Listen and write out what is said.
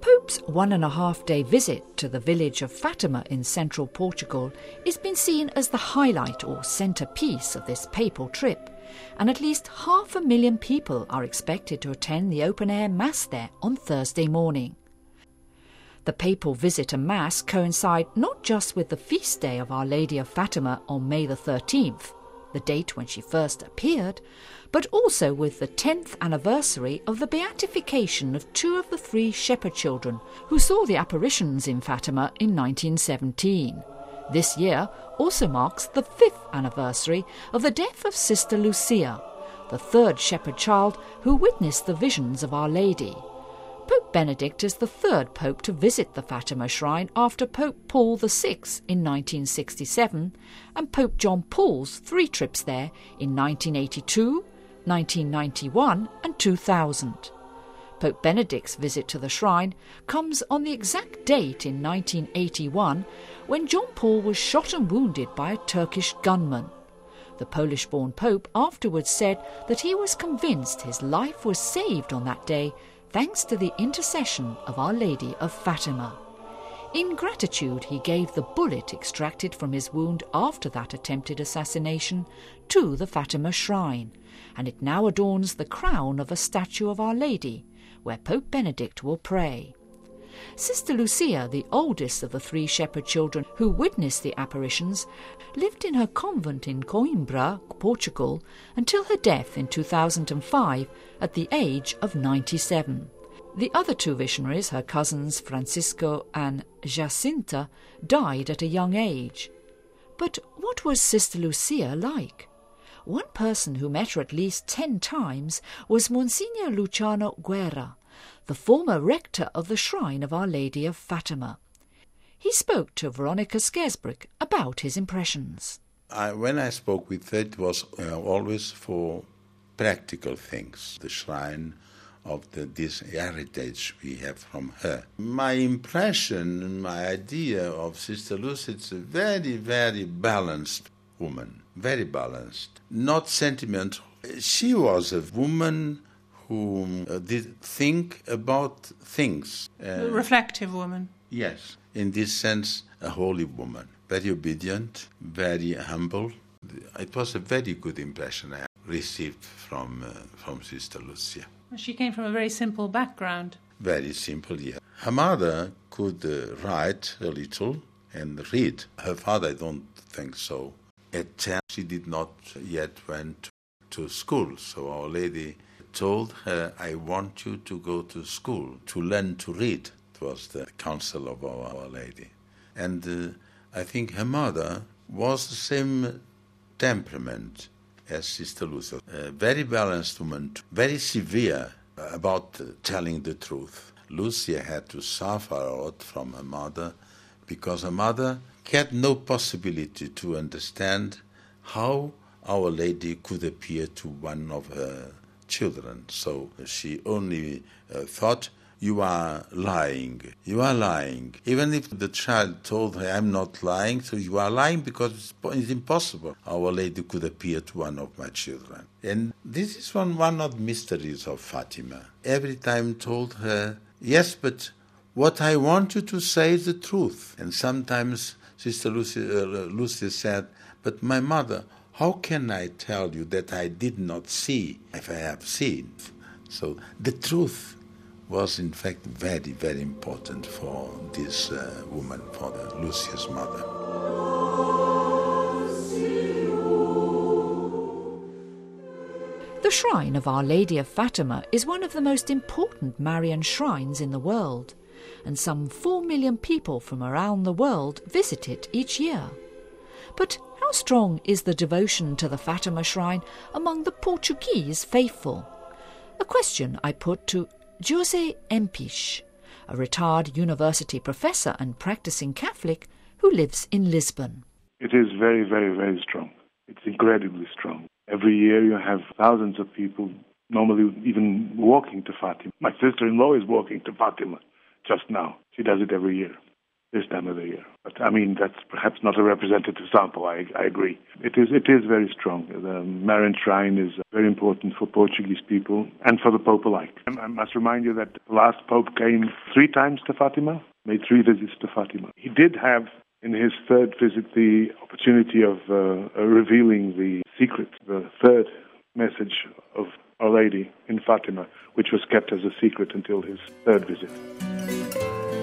Pope's 1.5-day visit to the village of Fatima in central Portugal is been seen as the highlight or centrepiece of this papal trip, and at least 500,000 people are expected to attend the open-air Mass there on Thursday morning. The papal visit and Mass coincide not just with the feast day of Our Lady of Fatima on May the 13th, the date when she first appeared, but also with the 10th anniversary of the beatification of 2 of the 3 shepherd children who saw the apparitions in Fatima in 1917. This year also marks the 5th anniversary of the death of Sister Lucia, the 3rd shepherd child who witnessed the visions of Our Lady. Pope Benedict is the 3rd pope to visit the Fatima shrine after Pope Paul VI in 1967 and Pope John Paul's 3 trips there in 1982, 1991 and 2000. Pope Benedict's visit to the shrine comes on the exact date in 1981 when John Paul was shot and wounded by a Turkish gunman. The Polish-born Pope afterwards said that he was convinced his life was saved on that day thanks to the intercession of Our Lady of Fatima. In gratitude, he gave the bullet extracted from his wound after that attempted assassination to the Fatima shrine, and it now adorns the crown of a statue of Our Lady, where Pope Benedict will pray. Sister Lucia, the oldest of the 3 shepherd children who witnessed the apparitions, lived in her convent in Coimbra, Portugal, until her death in 2005 at the age of 97. The other 2 visionaries, her cousins Francisco and Jacinta, died at a young age. But what was Sister Lucia like? One person who met her at least 10 times was Monsignor Luciano Guerra, the former rector of the Shrine of Our Lady of Fatima. He spoke to Veronica Skersbrick about his impressions. When I spoke with her, it was always for practical things, the shrine of this heritage we have from her. My impression, my idea of Sister Lucia, it's a very, very balanced woman, very balanced, not sentimental. She was a woman who did think about things. A reflective woman. Yes, in this sense, a holy woman. Very obedient, very humble. It was a very good impression I received from Sister Lucia. She came from a very simple background. Very simple, yeah. Her mother could write a little and read. Her father, I don't think so. At 10, she did not yet went to school, so Our Lady told her, I want you to go to school, to learn to read. It was the counsel of Our Lady. And I think her mother was the same temperament as Sister Lucia. A very balanced woman, very severe about telling the truth. Lucia had to suffer a lot from her mother because her mother had no possibility to understand how Our Lady could appear to one of her children. So she only thought, you are lying. Even if the child told her, I'm not lying, so you are lying because it's impossible. Our Lady could appear to one of my children. And this is one of the mysteries of Fatima. Every time told her, yes, but what I want you to say is the truth. And sometimes Sister Lucia said, but my mother, how can I tell you that I did not see if I have seen? So the truth was in fact very, very important for this woman, for Lucia's mother. The shrine of Our Lady of Fatima is one of the most important Marian shrines in the world, and some 4 million people from around the world visit it each year. But how strong is the devotion to the Fatima shrine among the Portuguese faithful? A question I put to José Empich, a retired university professor and practicing Catholic who lives in Lisbon. It is very, very, very strong. It's incredibly strong. Every year you have thousands of people, normally even walking to Fatima. My sister-in-law is walking to Fatima just now. She does it every year. this time of the year. But I mean, that's perhaps not a representative sample. I agree. It is very strong. The Marian Shrine is very important for Portuguese people and for the Pope alike. I must remind you that the last Pope came 3 times to Fatima, made 3 visits to Fatima. He did have, in his 3rd visit, the opportunity of revealing the secret, the 3rd message of Our Lady in Fatima, which was kept as a secret until his 3rd visit.